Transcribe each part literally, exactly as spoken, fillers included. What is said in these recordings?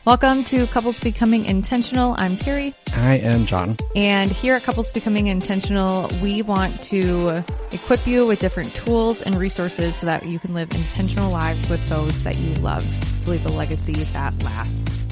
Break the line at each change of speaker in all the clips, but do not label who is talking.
Welcome to Couples Becoming Intentional. I'm Carrie.
I am John.
And here at Couples Becoming Intentional, we want to equip you with different tools and resources so that you can live intentional lives with those that you love to leave a legacy that lasts.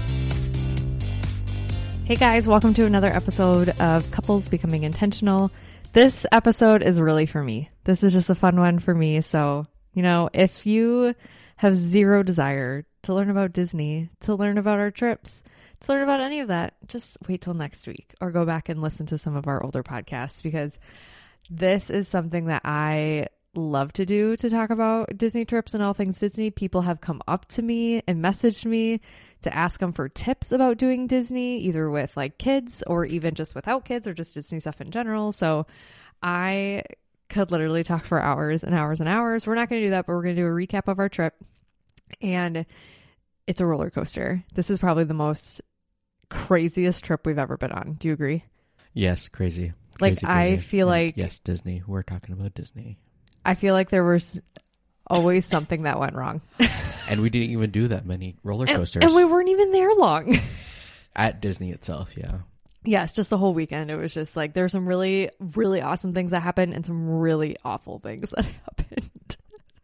Hey guys, welcome to another episode of Couples Becoming Intentional. This episode is really for me. This is just a fun one for me. So, you know, if you have zero desire to learn about Disney, to learn about our trips, to learn about any of that, just wait till next week or go back and listen to some of our older podcasts, because this is something that I love to do, to talk about Disney trips and all things Disney. People have come up to me and messaged me to ask them for tips about doing Disney, either with like kids or even just without kids or just Disney stuff in general. So I could literally talk for hours and hours and hours. We're not going to do that, but we're going to do a recap of our trip. And it's a roller coaster. This is probably the most craziest trip we've ever been on. Do you agree?
Yes, crazy.
Like,
crazy,
I
crazy.
feel
And
like...
Yes, Disney. We're talking about Disney.
I feel like there was always something that went wrong.
And we didn't even do that many roller coasters.
And, and we weren't even there long.
At Disney itself, yeah.
Yes, just the whole weekend. It was just like, there's some really, really awesome things that happened and some really awful things that happened.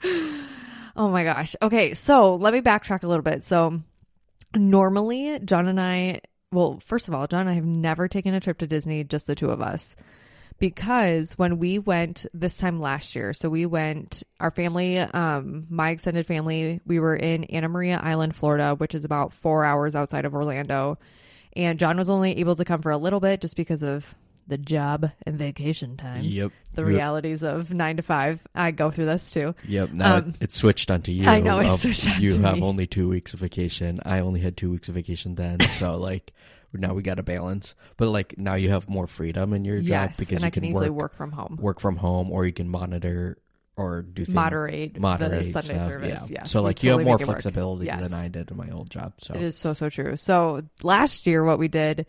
Oh my gosh. Okay, so let me backtrack a little bit. So normally, John and I, well, first of all, John and I have never taken a trip to Disney, just the two of us. Because when we went this time last year, so we went, our family, um, my extended family, we were in Anna Maria Island, Florida, which is about four hours outside of Orlando. And John was only able to come for a little bit just because of the job and vacation time.
Yep.
The
Yep.
realities of nine to five. I go through this too.
Yep. Now
Um,
it, it's switched onto you.
I know, it's
Um,
switched onto
You have
me.
only two weeks of vacation. I only had two weeks of vacation then. So, like, now we got to balance. But, like, now you have more freedom in your job
Yes,
because
and
you
I can,
can
easily
work,
work from home.
work from home, or you can monitor or do things.
Moderate,
Moderate
the Sunday
stuff.
service.
Yeah.
Yes,
so,
we
like, you
totally
have more
make it work.
flexibility
Yes.
than I did in my old job. So
It is so, so true. So last year, what we did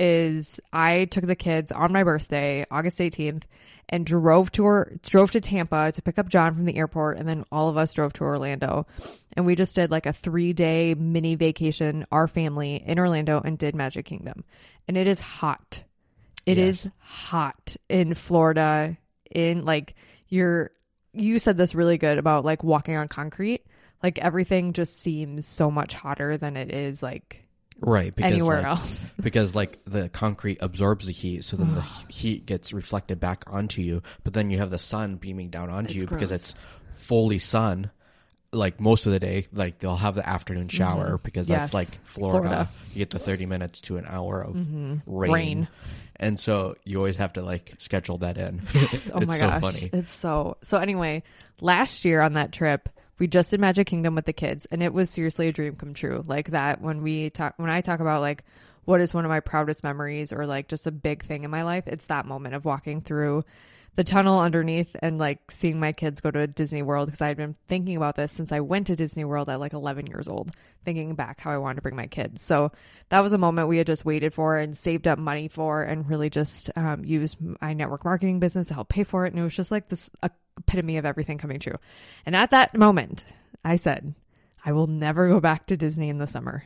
is I took the kids on my birthday, August eighteenth, and drove to or, drove to Tampa to pick up John from the airport. And then all of us drove to Orlando. And we just did like a three day mini vacation, our family in Orlando, and did Magic Kingdom. And it is hot. It
Yes.
is hot in Florida. In like you're, you said this really good about like walking on concrete. Like everything just seems so much hotter than it is like
right, because,
anywhere
like,
else.
because like the concrete absorbs the heat, so then the heat gets reflected back onto you, but then you have the sun beaming down onto
It's
you because
gross.
it's fully sun. Like most of the day, like they'll have the afternoon shower
Mhm.
because
Yes.
that's like Florida.
Florida.
You get the thirty minutes to an hour of
Mhm.
rain.
Rain.
And so you always have to like schedule that in.
Yes. Oh
It's
my
so
gosh.
funny.
It's so, so anyway, last year on that trip, we just did Magic Kingdom with the kids, and it was seriously a dream come true. Like that, when we talk, when I talk about like what is one of my proudest memories or like just a big thing in my life, it's that moment of walking through the tunnel underneath and like seeing my kids go to Disney World, because I had been thinking about this since I went to Disney World at like eleven years old, thinking back how I wanted to bring my kids. So that was a moment we had just waited for and saved up money for, and really just um, used my network marketing business to help pay for it. And it was just like this epitome of everything coming true. And at that moment, I said, I will never go back to Disney in the summer.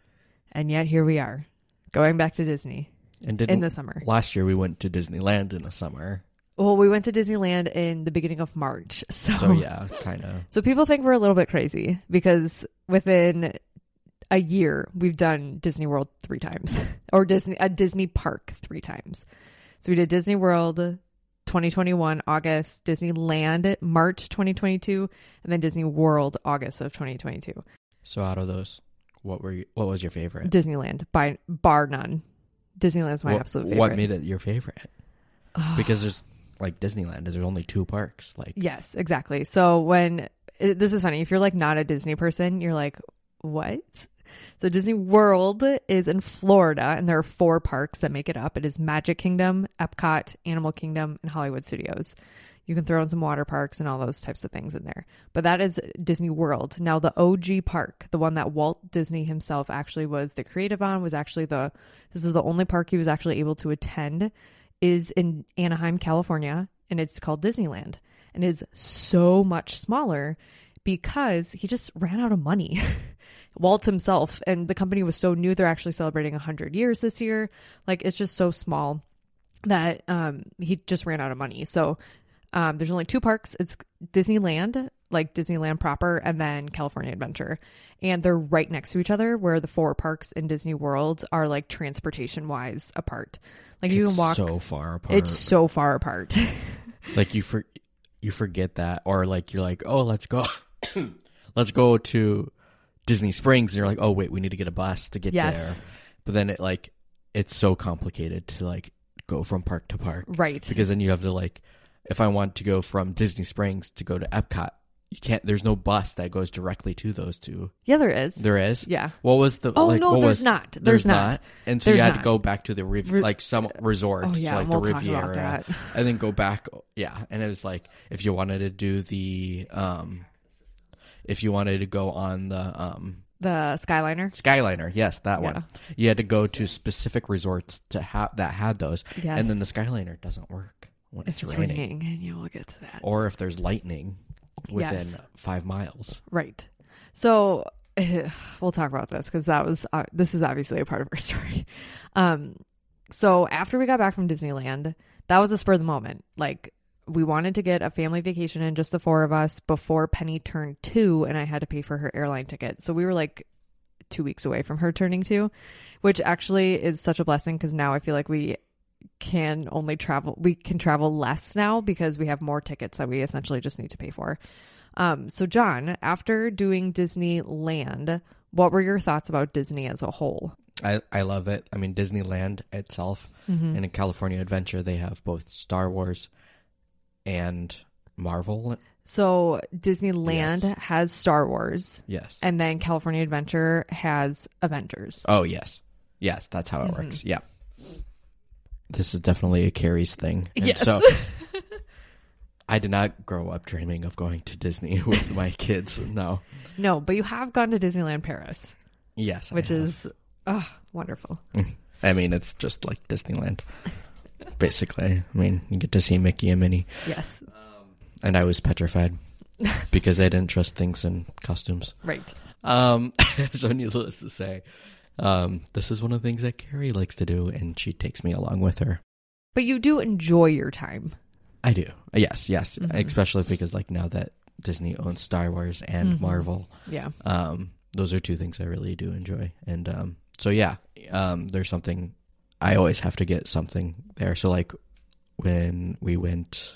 And yet here we are, going back to Disney
And
in the summer.
Last year we went to Disneyland in the summer.
Well, we went to Disneyland in the beginning of March. So,
So yeah, kind of.
So people think we're a little bit crazy because within a year, we've done Disney World three times or Disney, a Disney park three times. So we did Disney World twenty twenty-one, August, Disneyland, March twenty twenty-two, and then Disney World, August of twenty twenty-two.
So out of those, what were you, what was your favorite?
Disneyland, by bar none. Disneyland is my
what,
absolute favorite.
What made it your favorite? Because there's like Disneyland, there's only two parks. Like
Yes, exactly. So when it, this is funny, if you're like not a Disney person, you're like, what? So Disney World is in Florida, and there are four parks that make it up. It is Magic Kingdom, Epcot, Animal Kingdom, and Hollywood Studios. You can throw in some water parks and all those types of things in there. But that is Disney World. Now, the O G park, the one that Walt Disney himself actually was the creative on, was actually the, this is the only park he was actually able to attend, is in Anaheim, California, and it's called Disneyland. And is so much smaller because he just ran out of money. Walt himself, and the company was so new, they're actually celebrating one hundred years this year. Like, it's just so small that um, he just ran out of money. So um, there's only two parks. It's Disneyland, like Disneyland proper, and then California Adventure. And they're right next to each other, where the four parks in Disney World are like transportation wise apart. Like you
It's
can walk
so far apart.
It's so far apart.
Like you for you forget that, or like you're like, oh, let's go, let's go to Disney Springs, and you're like, oh wait, we need to get a bus to get
Yes.
there. But then it like it's so complicated to like go from park to park,
Right.
because then you have to like, if I want to go from Disney Springs to go to Epcot, you can't. There's no bus that goes directly to those two.
Yeah, there is.
There is.
Yeah.
What was the?
Oh
like,
no,
what
there's
was,
not. There's,
There's
not.
And so
There's
you had
not.
to go back to the Riv-
Re-
like some resort,
Oh yeah,
so like
we'll
the
talk about
Riviera,
that.
and then go back. Yeah, and it was like if you wanted to do the um, if you wanted to go on the um
The Skyliner.
Skyliner, yes, that
Yeah.
one, you had to go to specific resorts to have that had those,
Yes.
and then the Skyliner doesn't work when it's,
It's
raining.
raining, and you will get to that.
or if there's lightning within
Yes.
five miles.
Right. So we'll talk about this because that was uh, this is obviously a part of our story. Um, so after we got back from Disneyland, that was a spur of the moment. Like we wanted to get a family vacation in, just the four of us, before Penny turned two, and I had to pay for her airline ticket. So we were like two weeks away from her turning two, which actually is such a blessing because now I feel like we can only travel we can travel less now because we have more tickets that we essentially just need to pay for. Um so John, after doing Disneyland, what were your thoughts about Disney as a whole?
I, I love it. I mean, Disneyland itself,
Mm-hmm.
and in California Adventure, they have both Star Wars and Marvel.
So Disneyland
Yes.
has Star Wars,
Yes.
and then California Adventure has Avengers.
Oh, yes. Yes, that's how it
Mhm.
works. Yeah. This is definitely a Carrie's thing. And
Yes.
so I did not grow up dreaming of going to Disney with my kids. No.
No, but you have gone to Disneyland Paris,
Yes. I
which
have.
is oh, wonderful.
I mean, it's just like Disneyland, basically. I mean, you get to see Mickey and Minnie.
Yes.
And I was petrified because I didn't trust things in costumes.
Right.
Um, so needless to say, um, this is one of the things that Carrie likes to do, and she takes me along with her.
But you do enjoy your time.
I do. Yes, yes.
Mhm.
Especially because like now that Disney owns Star Wars and
Mhm.
Marvel,
Yeah.
um, those are two things I really do enjoy. And um, so yeah, um, there's something I always have to get something there. So like when we went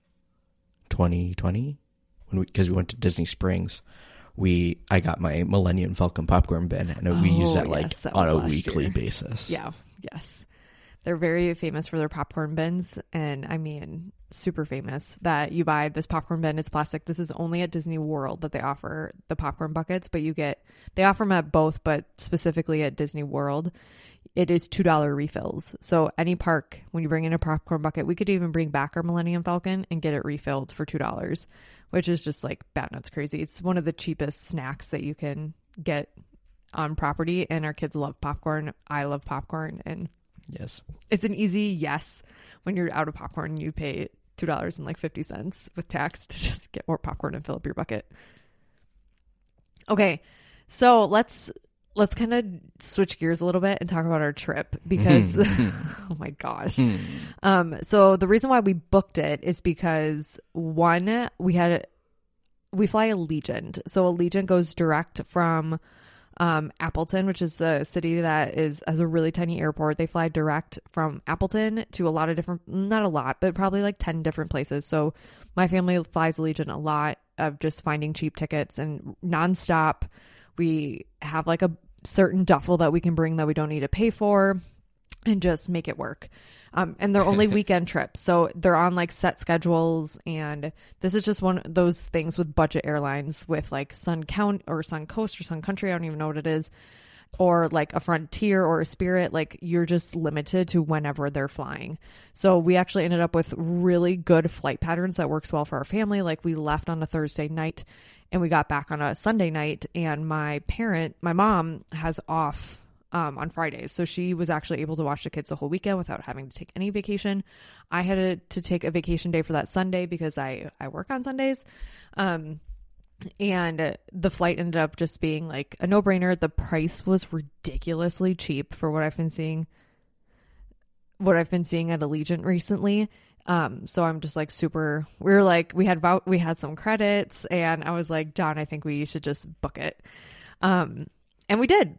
twenty twenty, when we because we went to Disney Springs, we I got my Millennium Falcon popcorn bin, and we use
Oh,
that like
yes, that
on
was
a
last
weekly
year.
basis.
Yeah. Yes. They're very famous for their popcorn bins. And I mean, super famous that you buy this popcorn bin. It's plastic. This is only at Disney World that they offer the popcorn buckets, but you get, they offer them at both, but specifically at Disney World, it is two dollars refills. So any park, when you bring in a popcorn bucket, we could even bring back our Millennium Falcon and get it refilled for two dollars, which is just like bat nuts crazy. It's one of the cheapest snacks that you can get on property, and our kids love popcorn. I love popcorn, and
Yes.
it's an easy yes when you're out of popcorn. You pay two dollars and like fifty cents with tax to just get more popcorn and fill up your bucket. Okay, so let's let's kind of switch gears a little bit and talk about our trip because oh my gosh.
Hmm.
Um, so the reason why we booked it is because one, we had we fly Allegiant. So Allegiant goes direct from um, Appleton, which is the city that is has a really tiny airport. They fly direct from Appleton to a lot of different, not a lot, but probably like ten different places. So my family flies Allegiant a lot of just finding cheap tickets and nonstop. We have like a certain duffel that we can bring that we don't need to pay for and just make it work. Um, and they're only weekend trips. So they're on like set schedules. And this is just one of those things with budget airlines with like Sun Count or Sun Coast or Sun Country. I don't even know what it is. Or like a Frontier or a Spirit. Like you're just limited to whenever they're flying. So we actually ended up with really good flight patterns that works well for our family. Like we left on a Thursday night and we got back on a Sunday night, and my parent, my mom has off Um, on Fridays. So she was actually able to watch the kids the whole weekend without having to take any vacation. I had to, to take a vacation day for that Sunday because I, I work on Sundays. Um, And the flight ended up just being like a no-brainer. The price was ridiculously cheap for what I've been seeing, what I've been seeing at Allegiant recently. Um, so I'm just like super, we were like, we had about, we had some credits and I was like, John, I think we should just book it. Um, and we did.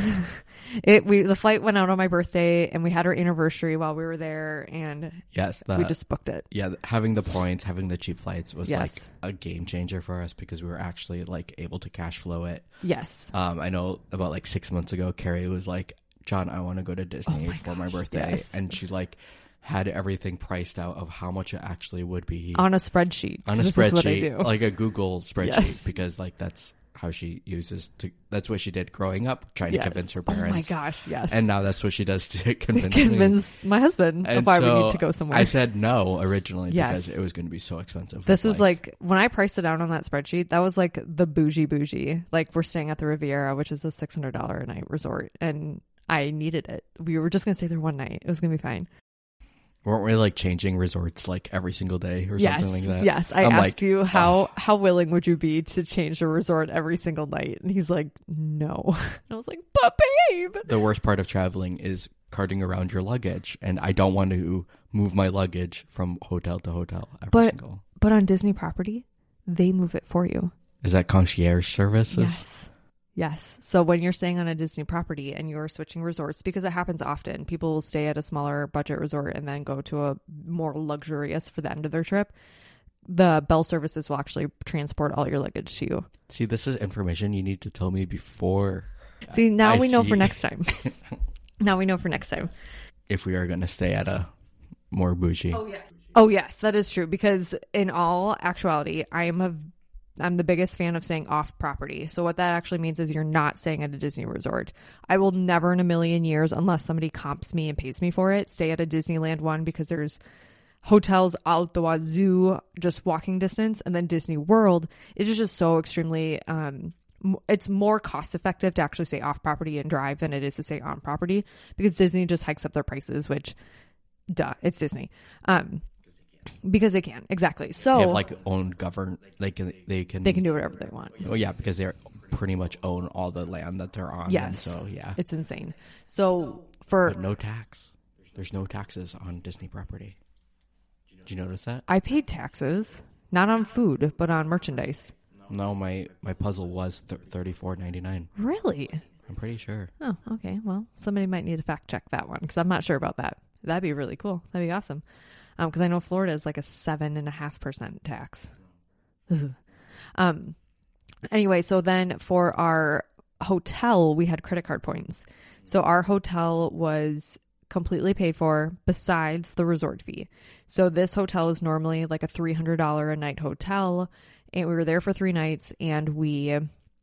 it, we, the flight went out on my birthday and we had our anniversary while we were there, and
yes, that,
we just booked it.
Yeah. Having the points, having the cheap flights was
Yes.
like a game changer for us because we were actually like able to cash flow it.
Yes.
Um, I know about like six months ago, Carrie was like, John, I want to go to Disney
Oh my
for my
gosh,
birthday.
yes.
And she like had everything priced out of how much it actually would be
On a spreadsheet.
on a
This
spreadsheet,
is what I do.
like a Google spreadsheet,
Yes.
because like that's how she uses to, that's what she did growing up, trying
Yes.
to convince her
Oh
parents.
my gosh, yes.
And now that's what she does to convince me.
Convince my husband of
And
why we
so
need to go somewhere.
I said no originally
Yes.
because it was going to be so expensive.
This was
like,
like, when I priced it out on that spreadsheet, that was like the bougie bougie. Like, we're staying at the Riviera, which is a six hundred dollars a night resort. And I needed it. We were just going to stay there one night. It was going to be fine.
weren't we like changing resorts like every single day or
Yes.
something like that?
Yes. I
I'm
asked
like,
you, how,
oh.
how willing would you be to change a resort every single night? And he's like, no. And I was like, but babe.
The worst part of traveling is carting around your luggage, and I don't want to move my luggage from hotel to hotel every
But-
single.
But on Disney property, they move it for you.
Is that concierge services?
Yes. Yes. So when you're staying on a Disney property and you're switching resorts, because it happens often, people will stay at a smaller budget resort and then go to a more luxurious for the end of their trip. The Bell services will actually transport all your luggage to you.
See, this is information you need to tell me before.
See, now
I
we know
see.
for next time. Now we know for next time.
If we are going to stay at a more bougie.
Oh, yes. Oh, yes, that is true. Because in all actuality, I am a I'm the biggest fan of staying off property. So what that actually means is you're not staying at a Disney resort. I will never in a million years, unless somebody comps me and pays me for it, stay at a Disneyland one, because there's hotels out the wazoo, just walking distance. And then Disney World, it is just so extremely, um, m- it's more cost effective to actually stay off property and drive than it is to stay on property, because Disney just hikes up their prices, which, duh, it's Disney. Um, Because they can, exactly. So
They have like own govern. They can. They can.
they can do whatever they want.
Oh yeah, because they pretty much own all the land that they're on.
Yes.
And so yeah,
It's insane. So for
but no tax. There's no taxes on Disney property. Did you notice that?
I paid taxes, not on food, but on merchandise.
No, my my puzzle was th- thirty four ninety nine.
Really?
I'm pretty sure.
Oh, okay. Well, somebody might need to fact check that one, because I'm not sure about that. That'd be really cool. That'd be awesome. Um, because I know Florida is like a seven and a half percent tax. Ugh. Um. Anyway, so then for our hotel, we had credit card points. So our hotel was completely paid for besides the resort fee. So this hotel is normally like a three hundred dollars a night hotel, and we were there for three nights, and we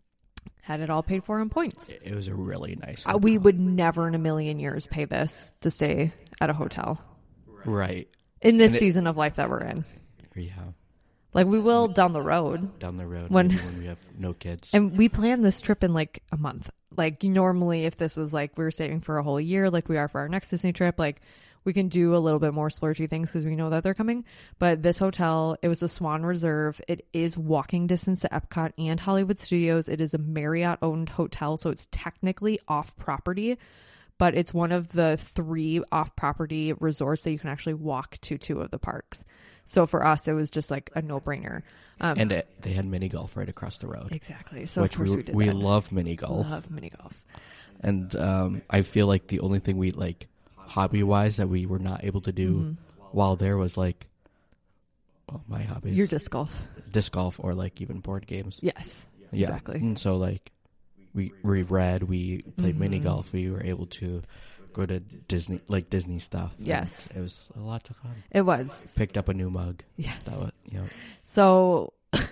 had it all paid for on points.
It, it was a really nice.
Uh, we would never in a million years pay this to stay at a hotel
right.
in this
And it-
season of life that we're in.
Yeah.
Like, we will down the road.
Down the road
When-
when when we have no kids.
And we planned this trip in like a month. Like, normally if this was like we were saving for a whole year, like we are for our next Disney trip, like we can do a little bit more splurgy things because we know that they're coming. But this hotel, it was a Swan Reserve. It is walking distance to Epcot and Hollywood Studios. It is a Marriott owned hotel, so it's technically off property, but it's one of the three off property resorts that you can actually walk to two of the parks. So for us, it was just like a no brainer. Um,
And it, they had mini golf right across the road.
exactly. So
which
of course
we
we, did
we
that.
love mini golf.
Love mini golf.
And um, I feel like the only thing we like hobby wise that we were not able to do
Mhm.
while there was like, well, my hobbies,
Your disc golf.
disc golf or like even board games.
Yes.
Yeah.
Exactly.
And so like we we read, we played mini
Mhm.
golf. We were able to go to Disney, like Disney stuff. And
Yes.
it was a lot of fun.
It was.
Picked up a new mug.
Yes.
That was, you know,
So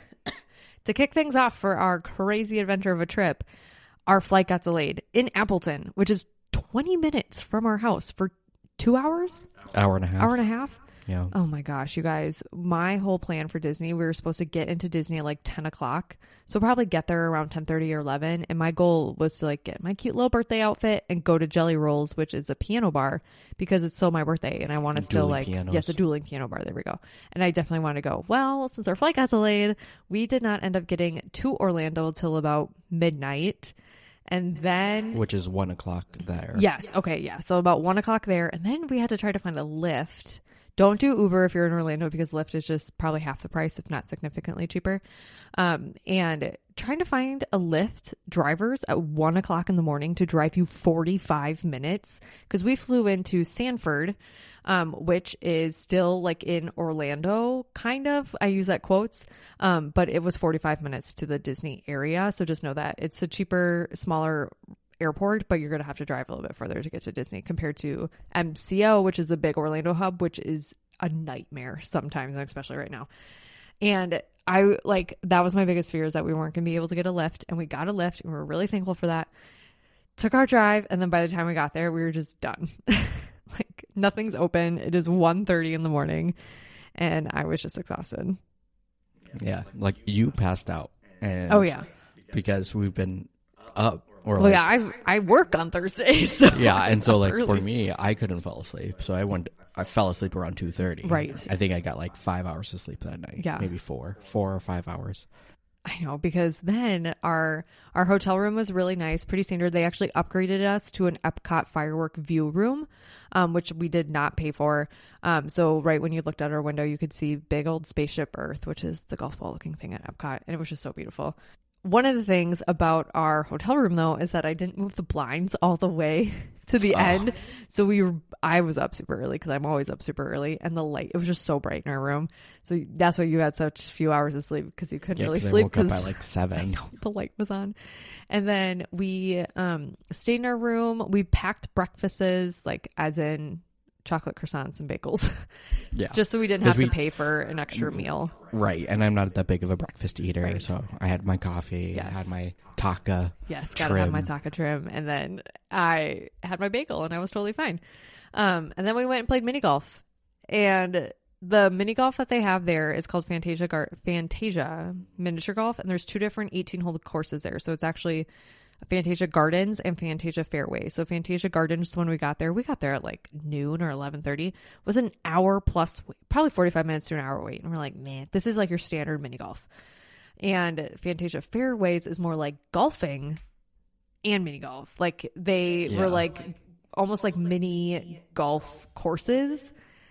to kick things off for our crazy adventure of a trip, our flight got delayed in Appleton, which is twenty minutes from our house for two hours,
hour and a half.
hour and a half.
Yeah.
Oh my gosh, you guys, my whole plan for Disney, we were supposed to get into Disney at like ten o'clock. So probably get there around ten thirty or eleven. And my goal was to like get my cute little birthday outfit and go to Jelly Rolls, which is a piano bar, because it's still my birthday. And I want to still like,
pianos.
yes, a dueling piano bar. There we go. And I definitely want to go. Well, since our flight got delayed, we did not end up getting to Orlando till about midnight. And then,
Which is one o'clock there.
yes. Okay. Yeah. So about one o'clock there. And then we had to try to find a Lyft. Don't do Uber if you're in Orlando, because Lyft is just probably half the price, if not significantly cheaper. Um, and trying to find a Lyft drivers at one o'clock in the morning to drive you forty-five minutes, because we flew into Sanford, um, which is still like in Orlando, kind of. I use that quotes, um, but it was forty-five minutes to the Disney area. So just know that it's a cheaper, smaller airport, but you're going to have to drive a little bit further to get to Disney compared to M C O, which is the big Orlando hub, which is a nightmare sometimes, especially right now. And I like, that was my biggest fear, is that we weren't going to be able to get a Lyft, and we got a Lyft, and we were really thankful for that. Took our drive, and then by the time we got there, we were just done. Like, nothing's open. It is one thirty in the morning, and I was just exhausted.
Yeah. Like, you passed out. And
Oh yeah.
Because we've been up. Or
Well,
like,
yeah, I I work on Thursdays. So
yeah, and so like
early.
for me, I couldn't fall asleep, so I went. I fell asleep around two thirty.
Right.
I think I got like five hours of sleep that night.
Yeah.
Maybe four, four or five hours.
I know, because then our our hotel room was really nice, pretty standard. They actually upgraded us to an Epcot firework view room, um, which we did not pay for. Um, so right when you looked out our window, you could see big old spaceship Earth, which is the golf ball looking thing at Epcot, and it was just so beautiful. One of the things about our hotel room, though, is that I didn't move the blinds all the way to the
Oh.
end. So we were, I was up super early, because I'm always up super early, and the light, it was just so bright in our room. So that's why you had such few hours of sleep, because you couldn't
Yeah,
really
'cause I
sleep
woke up
because
by like seven.
the light was on. And then we um, stayed in our room. We packed breakfasts, like as in chocolate croissants and bagels,
Yeah,
just so we didn't
'Cause
have to
we-
pay for an extra meal.
right. And I'm not that big of a breakfast eater,
Right.
so I had my coffee.
Yes.
I had my taco.
Yes, gotta have my
Trim.
taco trim. And then I had my bagel, and I was totally fine. Um, and then we went and played mini golf. And the mini golf that they have there is called Fantasia Gar- Fantasia Miniature Golf. And there's two different eighteen hole courses there. So it's actually Fantasia Gardens and Fantasia Fairway. So Fantasia Gardens, when we got there, we got there at like noon or eleven thirty, was an hour plus, probably forty-five minutes to an hour wait. And we're like, man, this is like your standard mini golf. And Fantasia Fairways is more like golfing and mini golf. Like they
Yeah.
were like almost like mini golf courses.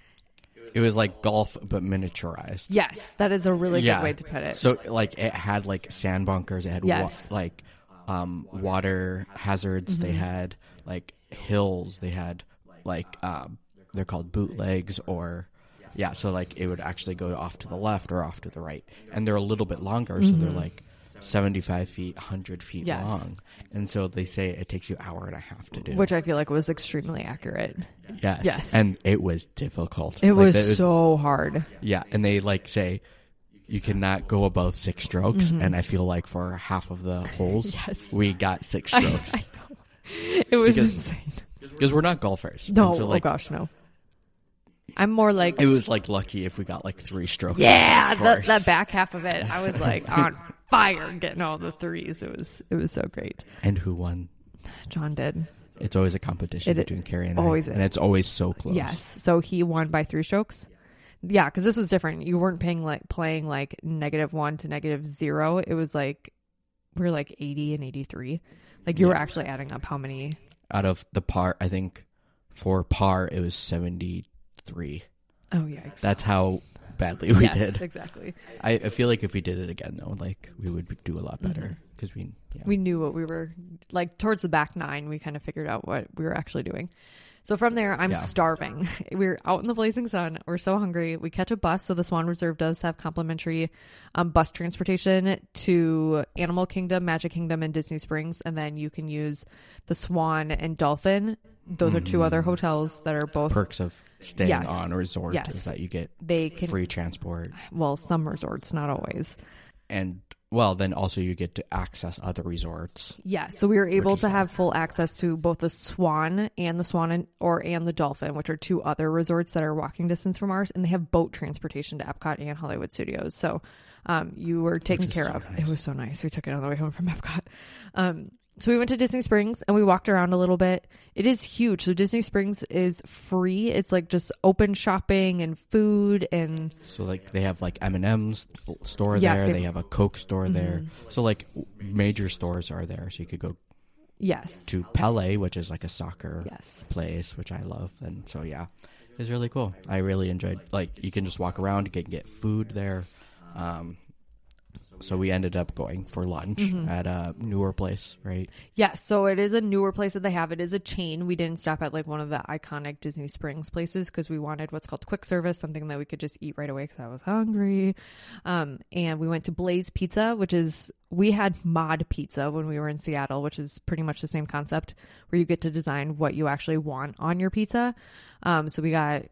It was like golf, but miniaturized.
Yes, that is a really
Yeah.
good way to put it.
So like it had like sand bunkers. It had
Yes.
wa- like um, water hazards.
Mm-hmm.
They had like hills. They had like um, they're called bootlegs or yeah. So like it would actually go off to the left or off to the right, and they're a little bit longer. So they're like seventy-five feet, one hundred feet
Mm-hmm. Yes.
long, and so they say it takes you an hour and a half to do.
Which I feel like was extremely accurate.
yes,
yes.
and it was difficult.
It
Like,
was,
that
so hard.
Yeah, and they like say you cannot go above six strokes,
Mm-hmm.
and I feel like for half of the holes,
Yes.
we got six
I,
strokes
I know. It was
Because-
insane.
because we're not golfers.
No,
And so, like,
oh gosh, no. I'm more like,
it was like lucky if we got like three strokes.
yeah,
of
that,
course.
that back half of it. I was like on fire getting all the threes. It was it was so great.
And who won?
John did.
It's always a competition
It
between Carrie and
always
I,
is.
and it's always so close.
Yes. So he won by three strokes. Yeah, because this was different. You weren't paying like playing like negative one to negative zero. It was like we were like eighty and eighty-three. Like you were
Yeah.
actually adding up how many.
Out of the par, I think for par it was seventy-three.
Oh yeah, exactly.
That's how badly we
yes,
did.
exactly.
I, I feel like if we did it again though, like we would do a lot better because we yeah.
We knew what we were like towards the back nine. We kind of figured out what we were actually doing. So from there, I'm
Yeah.
starving. We're out in the blazing sun. We're so hungry. We catch a bus. So the Swan Reserve does have complimentary um, bus transportation to Animal Kingdom, Magic Kingdom, and Disney Springs. And then you can use the Swan and Dolphin. Those are two other hotels that are both,
perks of staying
Yes.
on a resort
Yes.
is that you get
they can,
free transport.
well, some resorts, not always.
And well, then also you get to access other resorts.
Yeah, so we were able
Which is
to
fun.
have full access to both the Swan and the Swan and, or and the Dolphin, which are two other resorts that are walking distance from ours, and they have boat transportation to Epcot and Hollywood Studios. So um, you were taken
is
care
so
of.
nice.
It was so nice. We took it on the way home from Epcot. Um, so we went to Disney Springs and we walked around a little bit. It is huge. So Disney Springs is free. It's like just open shopping and food and
So like they have like M and M's store
Yes,
there.
they-
They have a Coke store there.
Mm-hmm.
So like major stores are there. So you could go
yes.
to Pele, which is like a soccer
Yes.
place, which I love. And so yeah, it's really cool. I really enjoyed. Like you can just walk around, you can get food there. Um, so we ended up going for lunch
Mm-hmm.
at a newer place, right?
Yes, so it is a newer place that they have. It is a chain. We didn't stop at like one of the iconic Disney Springs places because we wanted what's called quick service, something that we could just eat right away because I was hungry. Um, and we went to Blaze Pizza, which is, we had Mod Pizza when we were in Seattle, which is pretty much the same concept where you get to design what you actually want on your pizza. Um, so we got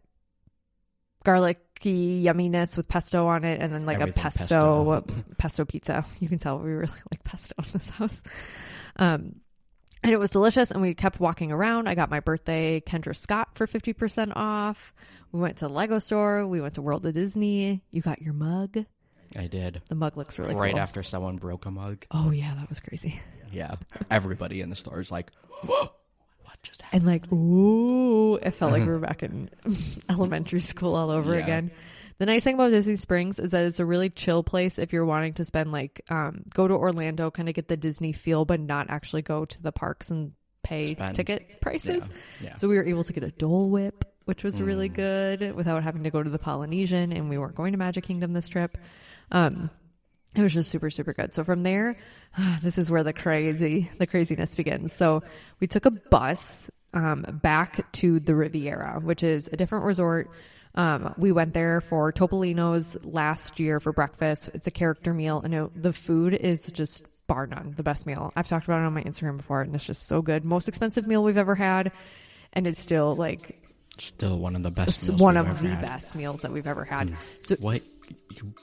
garlicky yumminess with pesto on it, and then like
Everything
a pesto, pesto
pesto.
pizza. You can tell we really like pesto in this house. Um, and it was delicious, and we kept walking around. I got my birthday Kendra Scott for fifty percent off. We went to the Lego store. We went to World of Disney. You got your mug.
I did.
The mug looks really
right
cool.
after someone broke a mug.
Oh yeah, that was crazy.
Yeah. Everybody in the store is like, whoa, what just happened?
And like, ooh, it felt like we were back in elementary school all over
Yeah.
again. The nice thing about Disney Springs is that it's a really chill place if you're wanting to spend like, um, go to Orlando, kind of get the Disney feel, but not actually go to the parks and pay
Spend.
ticket prices.
Yeah. Yeah.
So we were able to get a Dole Whip, which was really good without having to go to the Polynesian, and we weren't going to Magic Kingdom this trip. Um, it was just super, super good. So from there, this is where the crazy, the craziness begins. So we took a bus um, back to the Riviera, which is a different resort. Um, we went there for Topolino's last year for breakfast. It's a character meal, and it, the food is just bar none, the best meal. I've talked about it on my Instagram before, and it's just so good. Most expensive meal we've ever had, and it's still like
Still one of the best. meals
one
we've
of
ever
the
had.
best meals that we've ever had. So
What? You,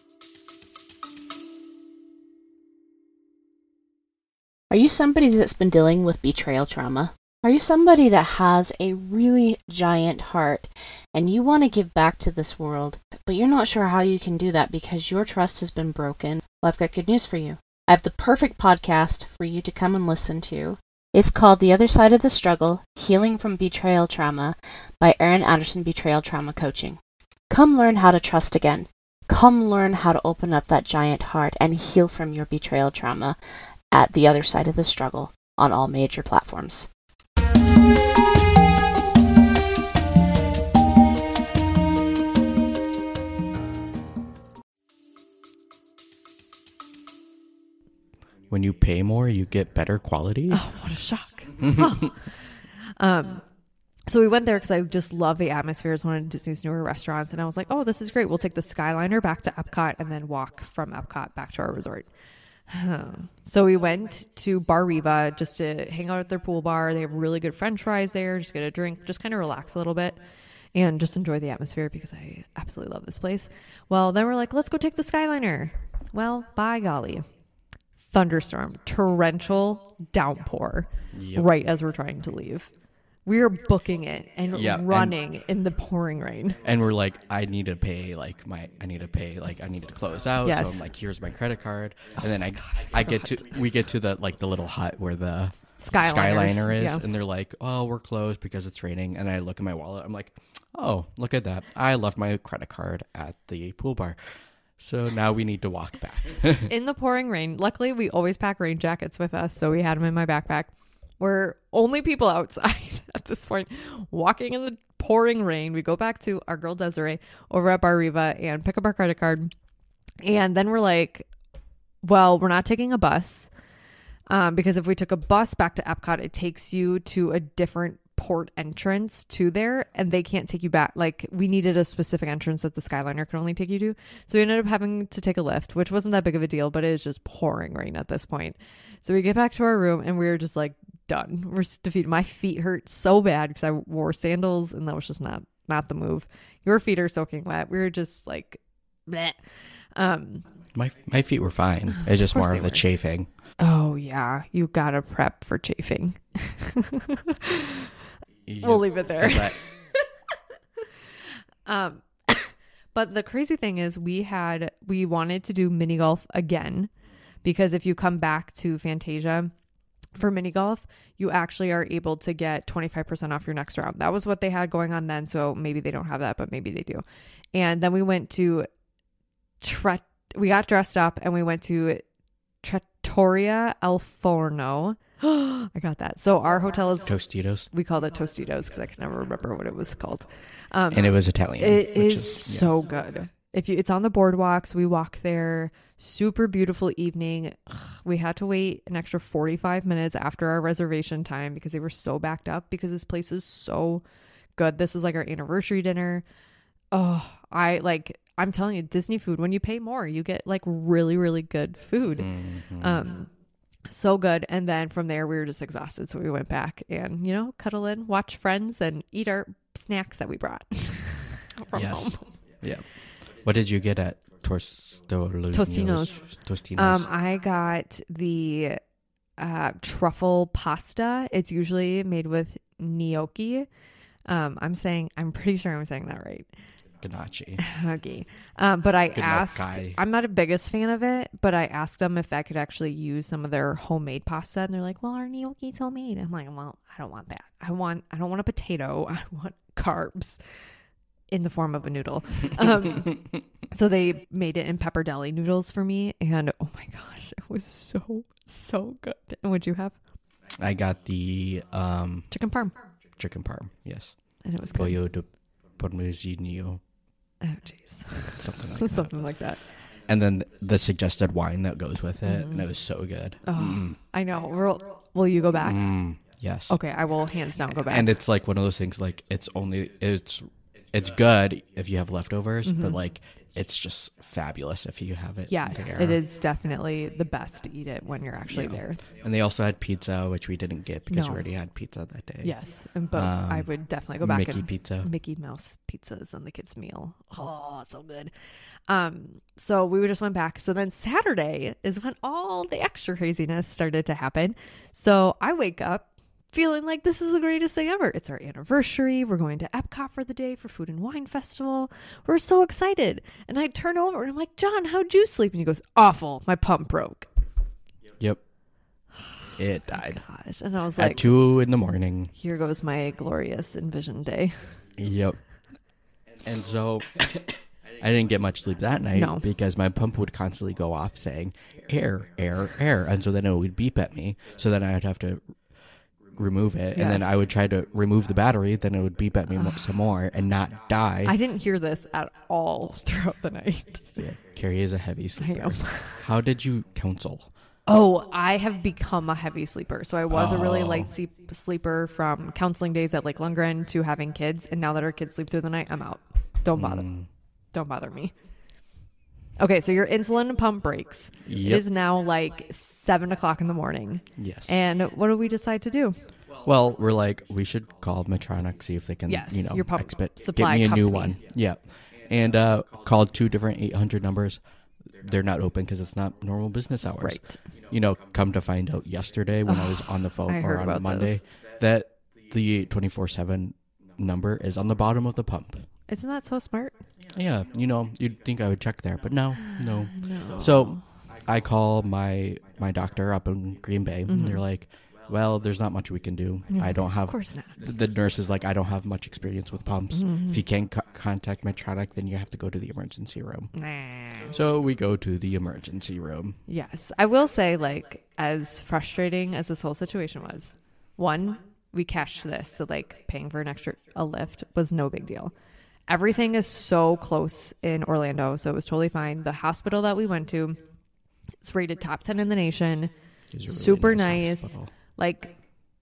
Are you somebody that's been dealing with betrayal trauma? Are you somebody that has a really giant heart and you want to give back to this world, but you're not sure how you can do that because your trust has been broken? Well, I've got good news for you. I have the perfect podcast for you to come and listen to. It's called The Other Side of the Struggle, Healing from Betrayal Trauma by Erin Anderson Betrayal Trauma Coaching. Come learn how to trust again. Come learn how to open up that giant heart and heal from your betrayal trauma at The Other Side of the Struggle on all major platforms.
when you pay more, you get better quality.
Oh, what a shock. Oh. Um, so we went there because I just love the atmosphere. It's one of Disney's newer restaurants. And I was like, oh, this is great. We'll take the Skyliner back to Epcot and then walk from Epcot back to our resort. So we went to Bar Riva just to hang out at their pool bar. They have really good French fries there. Just get a drink, just kind of relax a little bit and just enjoy the atmosphere because I absolutely love this place. Well, then we're like, let's go take the Skyliner. Well, by golly. Thunderstorm, torrential downpour
Yep.
right as we're trying to leave. We are booking it and
Yeah, and-
running in the pouring rain.
And we're like, I need to pay, like my, I need to pay, like I need to close out.
Yes.
So I'm like, here's my credit card, and then I, I get to, we get to the like the little hut where the
Skyliners,
Skyliner is,
yeah.
and they're like, oh, we're closed because it's raining. And I look at my wallet, I'm like, oh, look at that, I left my credit card at the pool bar, so now we need to walk back.
In the pouring rain. Luckily, we always pack rain jackets with us, so we had them in my backpack. We're only people outside at this point, walking in the pouring rain. We go back to our girl Desiree over at Bar Riva and pick up our credit card. And then we're like, well, we're not taking a bus um, because if we took a bus back to Epcot, it takes you to a different port entrance to there, and they can't take you back. Like, we needed a specific entrance that the Skyliner could only take you to. So we ended up having to take a lift, which wasn't that big of a deal, but it is just pouring rain at this point. So we get back to our room and we were just like, done. We're defeated. My feet hurt so bad because I wore sandals and that was just not not the move. Your feet are soaking wet. We were just like, bleh. Um,
My my feet were fine. It's just
course
more
they
of the
were.
chafing.
Oh yeah, you gotta prep for chafing.
Yep.
We'll leave it there.
'Cause I-
Um, but the crazy thing is we had, we wanted to do mini golf again, because if you come back to Fantasia for mini golf, you actually are able to get twenty-five percent off your next round. That was what they had going on then. So maybe they don't have that, but maybe they do. And then we went to, Tre- we got dressed up and we went to Trattoria El Forno. I got that. So our hotel is,
Tostitos.
we called it Tostitos because I can never remember what it was called. Um,
And it was Italian.
it
which
is,
is, yeah.
so good. If you, it's on the boardwalks. We walk there. Super beautiful evening. Ugh, we had to wait an extra forty-five minutes after our reservation time because they were so backed up because this place is so good. This was like our anniversary dinner. Oh, I like, I'm telling you, Disney food, when you pay more, you get like really, really good food.
Mhm.
Um, so good. And then from there, we were just exhausted. So we went back and, you know, cuddle in, watch Friends, and eat our snacks that we brought from
Yes.
home.
Yeah. What did you get at Tostinos?
Tostinos.
Tostinos.
Um, I got the uh, truffle pasta. It's usually made with gnocchi. Um, I'm saying, I'm pretty sure I'm saying that right.
Ganache.
Okay. Um, but I
Good luck,
asked,
Kai.
I'm not a biggest fan of it, but I asked them if I could actually use some of their homemade pasta. And they're like, well, our gnocchi's homemade. I'm like, well, I don't want that. I want, I don't want a potato. I want carbs in the form of a noodle. Um, so they made it in pepper deli noodles for me. And oh my gosh, it was so, so good. And what'd you have?
I got the um,
Chicken parm.
chicken parm. Yes.
And it was good.
Pollo de parmigiano.
Oh, jeez.
Something like that.
Something like that.
And then the suggested wine that goes with it.
Mhm.
And it was so good.
Oh,
Mm.
I know. Will, will you go back?
Mm, yes.
Okay, I will hands down go back.
And it's like one of those things, like it's only, it's, it's good if you have leftovers, but
Mhm.
like it's just fabulous if you have it
Yes,
there.
it is definitely the best to eat it when you're actually
Yeah.
there.
And they also had pizza, which we didn't get because
No.
we already had pizza that day.
Yes, and but
Um,
I would definitely go back
Mickey
and
pizza.
Mickey Mouse pizzas and the kids' meal. Oh, so good. Um, so we just went back. So then Saturday is when all the extra craziness started to happen. So I wake up feeling like this is the greatest thing ever. It's our anniversary. We're going to Epcot for the day for Food and Wine Festival. We're so excited. And I turn over and I'm like, John, how'd you sleep? And he goes, awful. My pump broke.
Yep. It died.
Gosh. And I was
At
like,
two in the morning.
here goes my glorious Envision day.
Yep. And so I didn't get much sleep that night
No.
because my pump would constantly go off saying air, air, air. And so then it would beep at me. So then I would have to remove it. And then
Yes.
I would try to remove the battery. Then it would beep at me mo- some more and not die.
I didn't hear this at all throughout the night.
Yeah, Carrie is a heavy sleeper.
am.
How did you counsel?
Oh, I have become a heavy sleeper. So I was a really
Oh.
light sleep- sleeper from counseling days at Lake Lundgren to having kids. And now that our kids sleep through the night, I'm out. Don't bother.
Mm,
Don't bother me. Okay, so your insulin pump breaks. It
yep.
is now like seven o'clock in the morning.
Yes.
And what do we decide to do?
Well, we're like, we should call Medtronic, see if they can,
Yes,
you know,
your pump
expect, get
supply
me a new
company.
one. Yeah. And uh, called two different eight hundred numbers. They're not open because it's not normal business hours.
Right.
You know, come to find out yesterday when I was on the phone
I
or
heard
on
about
Monday
this.
that the twenty-four seven number is on the bottom of the pump.
Isn't that so smart?
Yeah. You know, you'd think I would check there, but no, no.
No.
So I call my my doctor up in Green Bay, and they're like, well, there's not much we can do.
Yeah,
I don't
of
have,
course not.
the nurse is like, I don't have much experience with pumps.
Mhm.
If you can't co- contact Medtronic, then you have to go to the emergency room.
Nah.
So we go to the emergency room.
Yes. I will say, like, as frustrating as this whole situation was, one, we cashed this. So, like, paying for an extra a lift was no big deal. Everything is so close in Orlando. So it was totally fine. The hospital that we went to, it's rated top ten in the nation.
It's a really
Super nice.
hospital.
Like,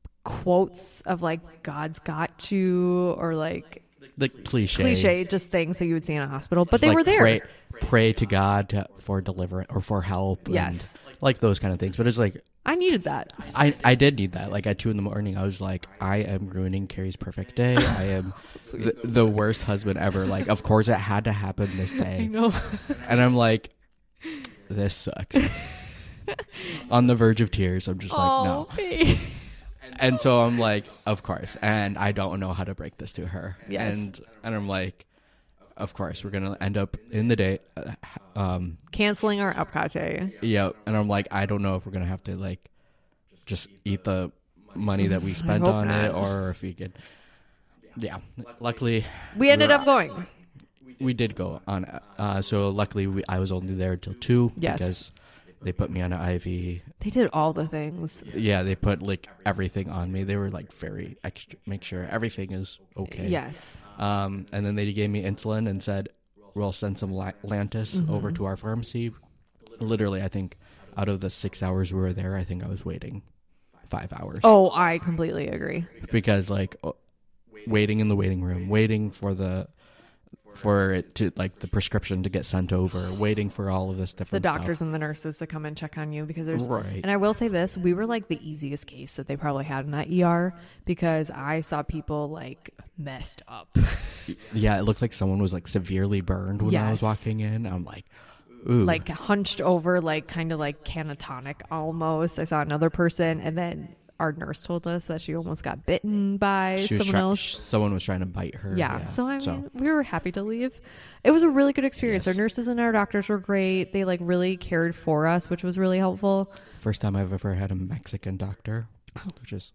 quotes of, like, God's got you, or, like,
The cliche.
cliche, just things that you would see in a hospital. But
It's
they
like
were there.
Pray, pray to God to, for deliverance or for help. and,
Yes.
like those kind of things. But it's like,
I needed that.
I, I did need that. Like at two in the morning, I was like, I am ruining Carrie's perfect day. I am the, the worst husband ever. Like, of course it had to happen this
I
day.
know.
And I'm like, this sucks. On the verge of tears. I'm just like, no.
babe.
And so I'm like, of course. And I don't know how to break this to her.
Yes.
And and I'm like, of course, we're going to end up in the day. Uh, um,
Canceling our Epcot day.
yeah. And I'm like, I don't know if we're going to have to like just eat the money that we spent
hope
on
not.
it or if we could. Yeah. Luckily,
We ended
we're-
up going.
we did go on. Uh, so luckily, we, I was only there until two.
Yes.
Because they put me on an I V.
They did all the things.
Yeah, they put like everything on me. They were like very extra, make sure everything is okay.
Yes.
Um, and then they gave me insulin and said, we'll send some La- Lantus
Mm-hmm.
over to our pharmacy. Literally, I think out of the six hours we were there, I think I was waiting five hours.
Oh, I completely agree.
Because like uh, waiting in the waiting room, waiting for the for it to like the prescription to get sent over, waiting for all of this
The
different
doctors
stuff.
and the nurses to come and check on you because there's
Right.
and I will say this, we were like the easiest case that they probably had in that E R because I saw people like messed up.
Yeah, it looked like someone was like severely burned when I was
Yes.
walking in. I'm like, ooh.
Like hunched over, like kind of like catatonic almost. I saw another person and then our nurse told us that she almost got bitten by
she was
someone
try-
else.
sh- someone was trying to bite her.
Yeah. So I mean, we were happy to leave. It was a really good experience.
Yes.
Our nurses and our doctors were great. They like really cared for us, which was really helpful.
First time I've ever had a Mexican doctor, which is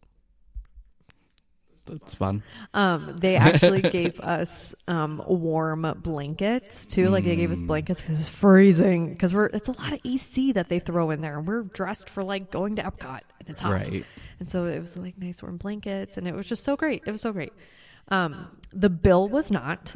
it's fun.
Um, they actually gave us um warm blankets too. Like they gave us
Mm.
blankets because it was freezing. Because we're it's a lot of A C that they throw in there. We're dressed for like going to Epcot and it's hot.
Right.
And so it was like nice warm blankets, and it was just so great. It was so great. Um, the bill was not.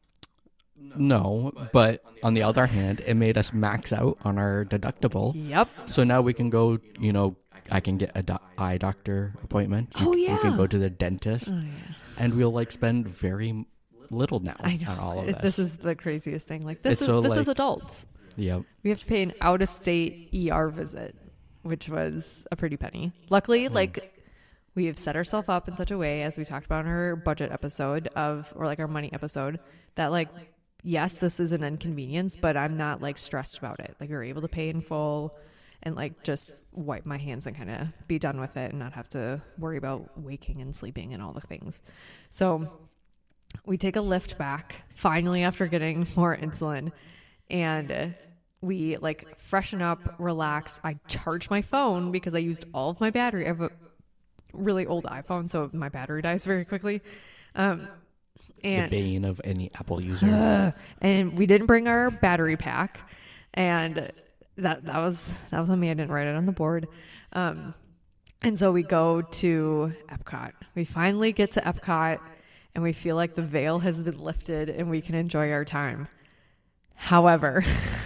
No, but on the other hand, it made us max out on our deductible.
Yep.
So now we can go, you know, I can get a do- eye doctor appointment. You
Oh,
c- We can
yeah.
go to the dentist,
Oh, yeah.
and we'll like spend very m- little now
I know.
on all of
It-
this.
this is the craziest thing. Like this
It's
is
so,
this is
like-
adults.
Yep.
We have to pay an out of state E R visit, which was a pretty penny. Luckily, like we have set ourselves up in such a way, as we talked about in our budget episode of, or like our money episode, that like, yes, this is an inconvenience, but I'm not like stressed about it. Like we were able to pay in full and like just wipe my hands and kind of be done with it and not have to worry about waking and sleeping and all the things. So we take a lift back finally after getting more insulin, and uh, we like freshen up, relax. I charge my phone because I used all of my battery. I have a really old iPhone, so my battery dies very quickly. Um, and
the bane of any Apple user.
uh, and we didn't bring our battery pack, and that that was that was on me. I didn't write it on the board. Um, and so we go to Epcot. We finally get to Epcot, and we feel like the veil has been lifted, and we can enjoy our time. However,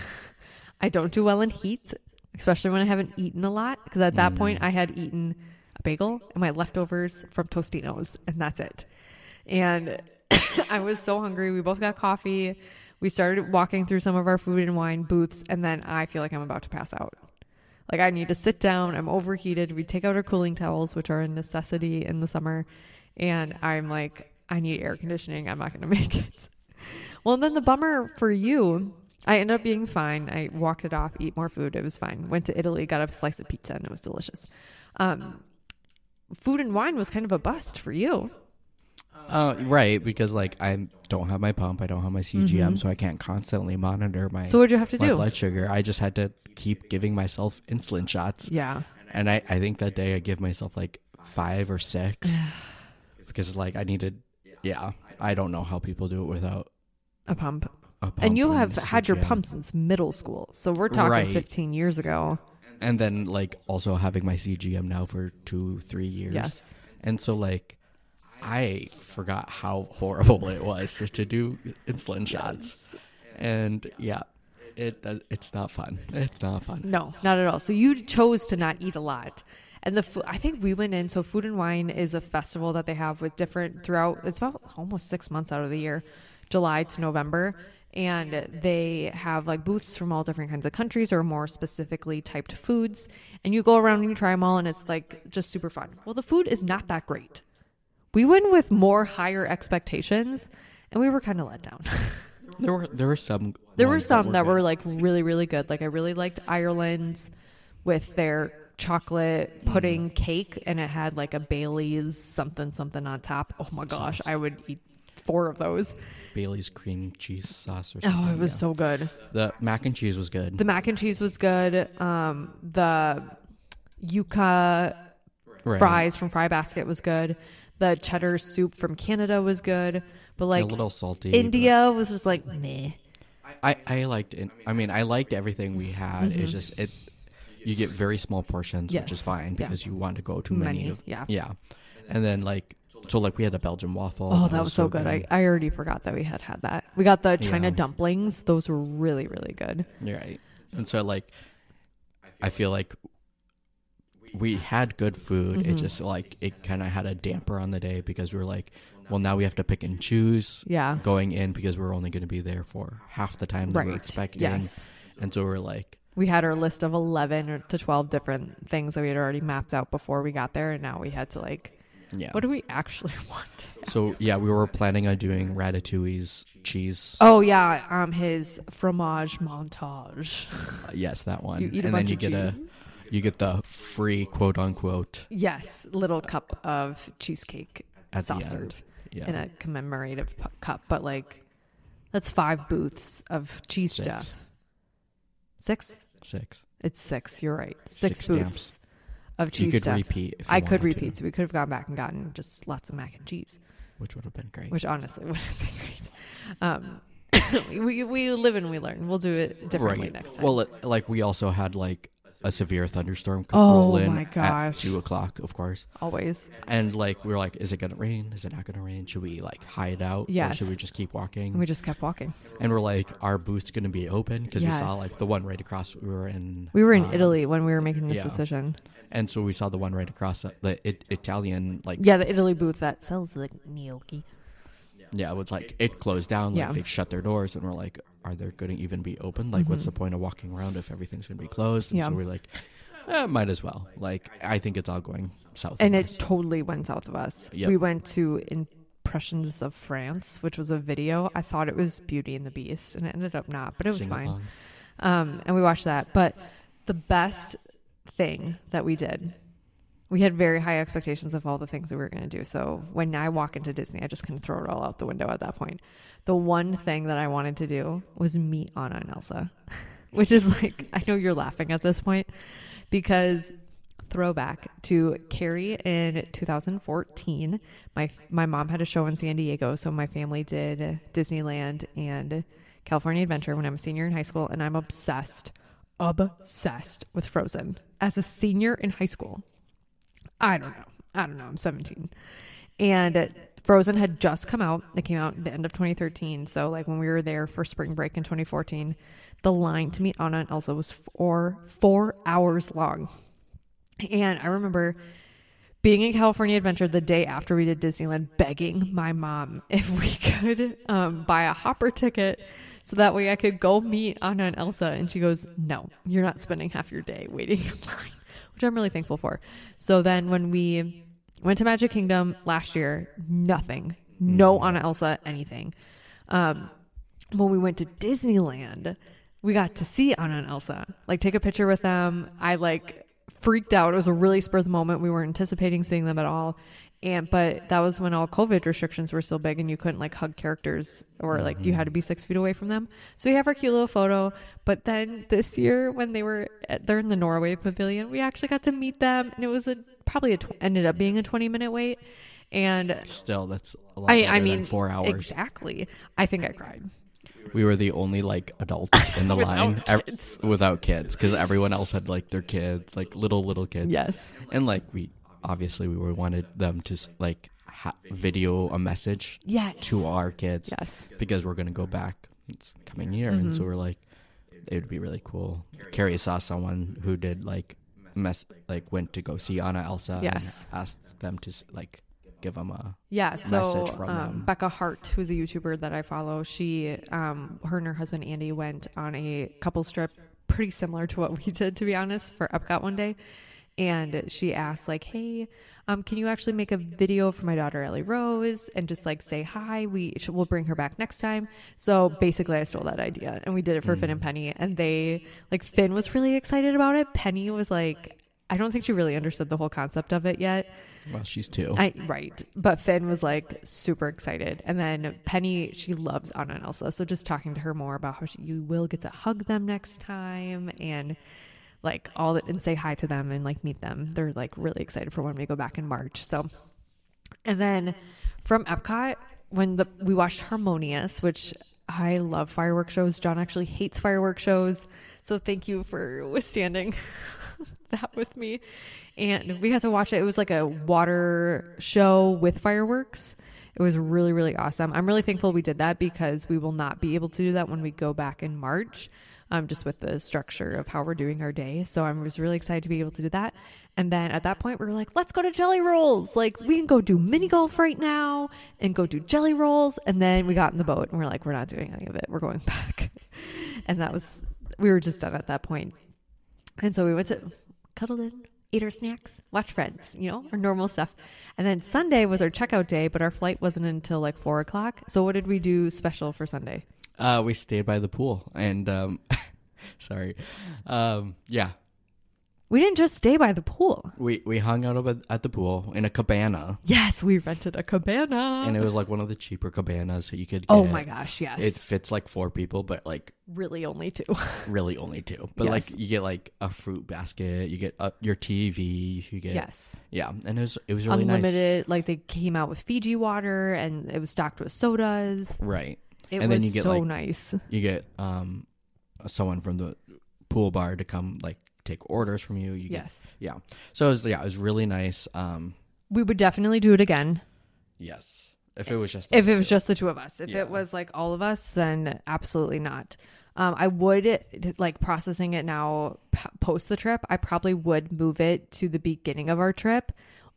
I don't do well in heat, especially when I haven't eaten a lot, because at that
Mm.
point I had eaten a bagel and my leftovers from Tostinos, and that's it. And I was so hungry. We both got coffee. We started walking through some of our food and wine booths, and then I feel like I'm about to pass out. Like I need to sit down. I'm overheated. We take out our cooling towels, which are a necessity in the summer, and I'm like, I need air conditioning. I'm not going to make it. Well, and then the bummer for you, I ended up being fine. I walked it off, eat more food. It was fine. Went to Italy, got a slice of pizza, and it was delicious. Um, food and wine was kind of a bust for you.
Uh, right, because like I don't have my pump, I don't have my C G M,
Mhm.
so I can't constantly monitor my
So what'd you have to
my
do?
blood sugar. I just had to keep giving myself insulin shots,
Yeah.
and I I think that day I give myself like five or six because like I needed. Yeah, I don't know how people do it without
A pump.
a pump.
And you have had your
C G M.
pump since middle school. So we're talking
Right.
fifteen years ago.
and then like also having my C G M now for two three years.
Yes.
And so like I forgot how horrible it was to, to do insulin shots, and yeah, it does- it's not fun. It's not fun.
No, not at all. So you chose to not eat a lot. And the food, I think we went in. So Food and Wine is a festival that they have with different throughout. It's about almost six months out of the year, July to November. And they have like booths from all different kinds of countries or more specifically typed foods. And you go around and you try them all, and it's like just super fun. Well, the food is not that great. We went with more higher expectations, and we were kind of let down.
There were there were some
There were
ones
some that were
good.
like really, really good. Like I really liked Ireland's with their chocolate pudding
Mm.
cake, and it had like a Bailey's something something on top. Oh my gosh, I would eat four of those.
Bailey's cream cheese sauce or something.
Oh, it was
yeah.
so good.
The mac and cheese was good.
The mac and cheese was good. Um, the yuca
Right.
fries from Fry Basket was good. The cheddar soup from Canada was good. But like
a little salty.
India was just like meh.
but I I liked it. I mean, I liked everything we had.
Mhm.
It's just it. You get very small portions,
Yes.
which is fine
Yeah.
because you want to go too many.
Many,
of,
yeah.
Yeah. And then like so like we had a Belgian waffle.
Oh, that was so good. I, I already forgot that we had had that. We got the China
Yeah.
dumplings. Those were really, really good.
You're right. And so like I feel like we had good food. It
Mhm.
just like it kind of had a damper on the day because we were like, well, now we have to pick and choose
Yeah.
going in because we're only going to be there for half the time that
Right.
we're expecting.
Yes.
And so we're like,
We had our list of eleven or to twelve different things that we had already mapped out before we got there. And now we had to like,
yeah.
what do we actually want?
So yeah, we were planning on doing Ratatouille's cheese.
Oh, yeah. Um, his fromage montage.
Uh, yes, that one.
You eat a
and
bunch
then you
of
get
cheese.
a you get the free quote unquote
Yes. Little cup of cheesecake
at
soft
the
serve
end. Yeah.
in a commemorative pu- cup. But like, that's five booths of cheese
Six.
stuff. Six?
Six.
It's six. You're right. Six,
Six
booths
stamps.
of cheese
You could
stuff.
repeat. If you
I could
wanted
repeat,
to,
so we could have gone back and gotten just lots of mac and cheese,
which would have been great.
which honestly would have been great. Um, we we live and we learn. We'll do it differently
right.
next time.
Well, it, like we also had like a severe thunderstorm come
Oh
roll in
my gosh.
at two o'clock, of course.
always.
And like we were like, is it gonna rain? Is it not gonna rain? Should we like hide out?
Yes.
Or should we just keep walking?
And we just kept walking.
And we're like, our booth's gonna be open because we saw
Yes.
like the one right across. We were in.
We were in
um,
Italy when we were making this
yeah.
decision.
and so we saw the one right across uh, the it, Italian like
Yeah, the Italy booth that sells like gnocchi.
yeah, it was like it closed down. Like
Yeah.
they shut their doors, and we're like, are they going to even be open? Like, what's
Mhm.
the point of walking around if everything's going to be closed? And
Yeah.
so we're like, eh, might as well. Like, I think it's all going south.
And
of
it
us.
totally went south of us.
Yep.
We went to Impressions of France, which was a video. I thought it was Beauty and the Beast, and it ended up not, but it was
Sing
fine.
along.
Um, and we watched that. But the best thing that we did, we had very high expectations of all the things that we were going to do. So when I walk into Disney, I just kind of throw it all out the window at that point. The one thing that I wanted to do was meet Anna and Elsa, which is like, I know you're laughing at this point because throwback to Carrie in two thousand fourteen. My my mom had a show in San Diego, so my family did Disneyland and California Adventure when I'm a senior in high school, and I'm obsessed, obsessed with Frozen. As a senior in high school, I don't know, I don't know, I'm seventeen, and Frozen had just come out. It came out at the end of twenty thirteen, so like when we were there for spring break in twenty fourteen, the line to meet Anna and Elsa was four four hours long. And I remember being in California Adventure the day after we did Disneyland, begging my mom if we could um, buy a hopper ticket so that way I could go meet Anna and Elsa. And she goes, no, you're not spending half your day waiting in line, which I'm really thankful for. So then when we went to Magic Kingdom last year, nothing, no Anna, Elsa, anything. Um, when we went to Disneyland, we got to see Anna and Elsa, like take a picture with them. I like freaked out. It was a really spur of the moment. We weren't anticipating seeing them at all. And, but that was when all COVID restrictions were still big and you couldn't like hug characters or like you had to be six feet away from them. So we have our cute little photo. But then this year when they were, at, they're in the Norway pavilion, we actually got to meet them. And it was a, probably a, tw- ended up being a twenty minute wait. And
Still, that's a lot
I,
better
I
than
mean,
four hours.
exactly. I think I cried.
We were the only like adults in the
Without
line ev-
kids.
without kids because everyone else had like their kids, like little little kids.
Yes.
And like we obviously we were wanted them to s- like ha- video a message
Yes.
to our kids
Yes.
because we're gonna go back this coming year, and so
Mhm.
we're like, it would be really cool. Carrie saw someone who did like mess like went to go see Anna Elsa
Yes.
and asked them to s- like give them a
Yeah, so
message from
um,
them.
Becca Hart, who's a YouTuber that I follow, she, um, her and her husband Andy went on a couple trip, pretty similar to what we did, to be honest, for Epcot one day, And she asked like, hey, um, can you actually make a video for my daughter Ellie Rose and just like say hi? We we'll bring her back next time. So basically I stole that idea and we did it for mm. Finn and Penny, and they like Finn was really excited about it. Penny was like, I don't think she really understood the whole concept of it yet.
Well, she's two.
I, right. But Finn was like super excited. And then Penny, she loves Anna and Elsa. So just talking to her more about how she, you will get to hug them next time and like all that, and say hi to them and like meet them. They're like really excited for when we go back in March. So, and then from Epcot, when the we watched Harmonious, which I love fireworks shows. John actually hates fireworks shows. So thank you for withstanding that with me. And we got to watch it. It was like a water show with fireworks. It was really, really awesome. I'm really thankful we did that because we will not be able to do that when we go back in March, um, just with the structure of how we're doing our day. So I was really excited to be able to do that. And then at that point, we were like, let's go to Jelly Rolls. Like, we can go do mini golf right now and go do Jelly Rolls. And then we got in the boat and we're like, we're not doing any of it. We're going back. And that was, we were just done at that point. And so we went to cuddle in, ate our snacks, watch Friends, you know, our normal stuff. And then Sunday was our checkout day, but our flight wasn't until like four o'clock. So what did we do special for Sunday?
Uh, we stayed by the pool and, um, sorry. Um, yeah.
We didn't just stay by the pool.
We we hung out at the pool in a cabana.
Yes, we rented a cabana.
And it was like one of the cheaper cabanas that you could get.
Oh my gosh, yes.
It fits like four people, but like...
Really only two.
really only two. But yes. like you get like a fruit basket, you get uh, your T V, you get...
Yes.
Yeah, and it was, it was really
Unlimited,
nice.
Unlimited, like they came out with Fiji water and it was stocked with sodas.
Right.
It
and
was
then you get
so
like,
nice.
You get um someone from the pool bar to come like take orders from you. you
yes.
Get, yeah. So it was, yeah, it was really nice. Um,
we would definitely do it again.
Yes. If it was just
if it was just the two of us. If
yeah.
it was like all of us, then absolutely not. Um, I would like processing it now p- post the trip. I probably would move it to the beginning of our trip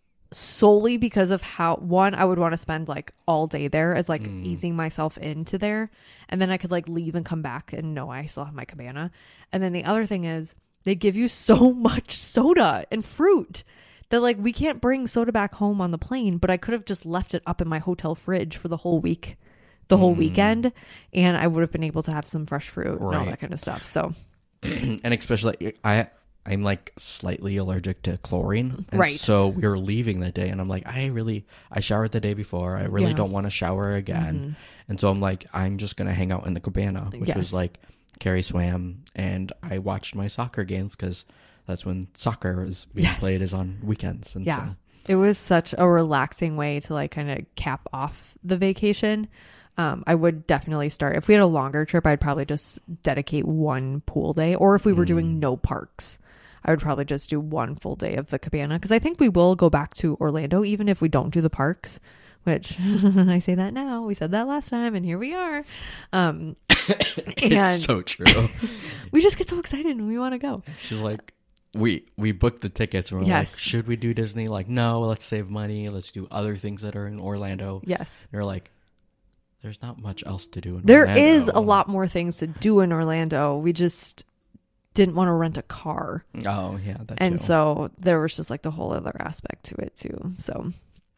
solely because of how, one, I would want to spend like all day there as like mm. easing myself into there. And then I could like leave and come back and know I still have my cabana. And then the other thing is, they give you so much soda and fruit that like we can't bring soda back home on the plane, but I could have just left it up in my hotel fridge for the whole week, the whole mm. weekend, and I would have been able to have some fresh fruit right. and all that kind of stuff. So,
and especially I, I'm like slightly allergic to chlorine, and
right?
So we were leaving that day, and I'm like, I really, I showered the day before. I really yeah. don't want to shower again, mm-hmm. and so I'm like, I'm just gonna hang out in the cabana, which
yes.
was like. Carrie swam, and I watched my soccer games because that's when soccer is being yes. played is on weekends. And
yeah,
so.
It was such a relaxing way to like kind of cap off the vacation. Um, I would definitely start if we had a longer trip. I'd probably just dedicate one pool day, or if we were mm. doing no parks, I would probably just do one full day of the cabana because I think we will go back to Orlando even if we don't do the parks. Which I say that now. We said that last time, and here we are. Um, and
it's so true.
We just get so excited and we want to go.
She's like, we we booked the tickets and we're
yes.
like, should we do Disney? Like, no, let's save money. Let's do other things that are in Orlando.
Yes.
They're like, there's not much else to do in
there
Orlando.
There is a lot more things to do in Orlando. We just didn't want to rent a car.
Oh, yeah. That
and
too.
So there was just like the whole other aspect to it too. So...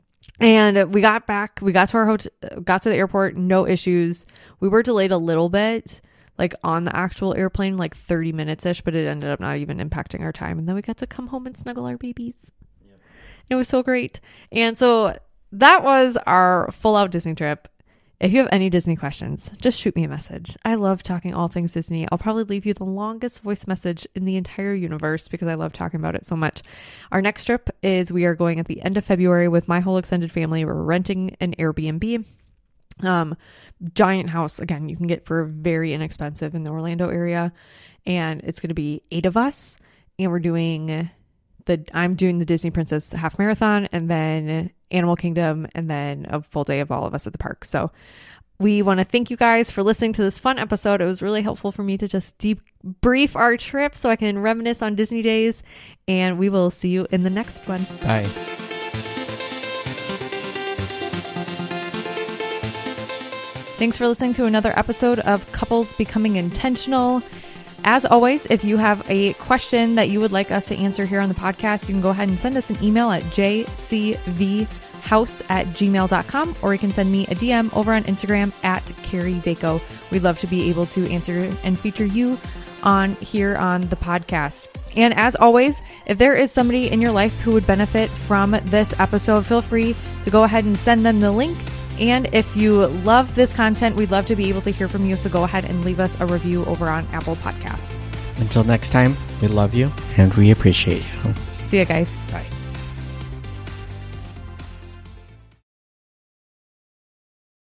And we got back, we got to our hotel, got to the airport, no issues. We were delayed a little bit, like on the actual airplane, like thirty minutes ish, but it ended up not even impacting our time. And then we got to come home and snuggle our babies. Yep. It was so great. And so that was our full out Disney trip. If you have any Disney questions, just shoot me a message. I love talking all things Disney. I'll probably leave you the longest voice message in the entire universe because I love talking about it so much. Our next trip is we are going at the end of February with my whole extended family. We're renting an Airbnb. Um, giant house, again, you can get for very inexpensive in the Orlando area. And it's going to be eight of us. And we're doing the, I'm doing the Disney Princess half marathon and then Animal Kingdom, and then a full day of all of us at the park. So we want to thank you guys for listening to this fun episode. It was really helpful for me to just debrief our trip so I can reminisce on Disney days, and we will see you in the next one.
Bye.
Thanks for listening to another episode of Couples Becoming Intentional. As always, if you have a question that you would like us to answer here on the podcast, you can go ahead and send us an email at j c v house at gmail dot com, or you can send me a D M over on Instagram at Carrie Vaco. We'd love to be able to answer and feature you on here on the podcast. And as always, if there is somebody in your life who would benefit from this episode, feel free to go ahead and send them the link. And if you love this content, we'd love to be able to hear from you. So go ahead and leave us a review over on Apple Podcast.
Until next time, we love you and we appreciate you.
See ya, guys.
Bye.